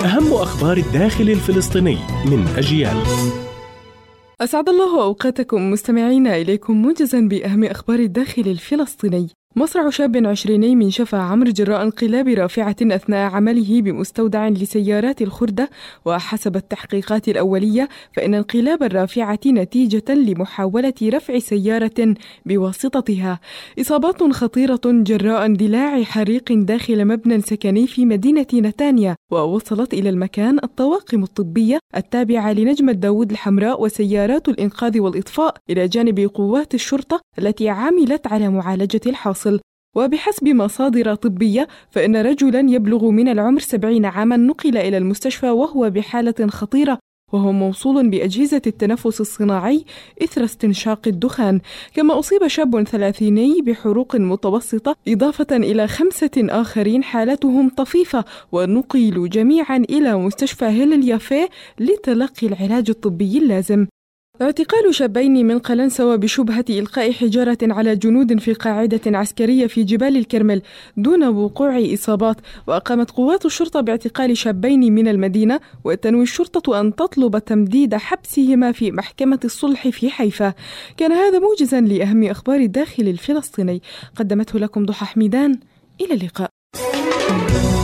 أهم أخبار الداخل الفلسطيني من أجيال. أسعد الله أوقاتكم مستمعينا، إليكم موجزا بأهم أخبار الداخل الفلسطيني. مصرع شاب 20 من شفا عمرو جراء انقلاب رافعة أثناء عمله بمستودع لسيارات الخردة. وحسب التحقيقات الأولية فإن انقلاب الرافعة نتيجة لمحاولة رفع سيارة بواسطتها. إصابات خطيرة جراء اندلاع حريق داخل مبنى سكني في مدينة نتانيا، ووصلت إلى المكان الطواقم الطبية التابعة لنجمة داود الحمراء وسيارات الإنقاذ والإطفاء إلى جانب قوات الشرطة التي عملت على معالجة الحاصل. وبحسب مصادر طبية فإن رجلا يبلغ من العمر 70 عاما نقل إلى المستشفى وهو بحالة خطيرة، وهو موصول بأجهزة التنفس الصناعي إثر استنشاق الدخان. كما أصيب شاب 30 بحروق متوسطة، إضافة إلى 5 آخرين حالتهم طفيفة، ونقلوا جميعا إلى مستشفى هيل اليافيه لتلقي العلاج الطبي اللازم. اعتقال شابين من قلنسوة بشبهة إلقاء حجارة على جنود في قاعدة عسكرية في جبال الكرمل دون وقوع إصابات. وأقامت قوات الشرطة باعتقال شابين من المدينة، وتنوي الشرطة أن تطلب تمديد حبسهما في محكمة الصلح في حيفا. كان هذا موجزا لأهم أخبار الداخل الفلسطيني، قدمته لكم ضحى حميدان. إلى اللقاء.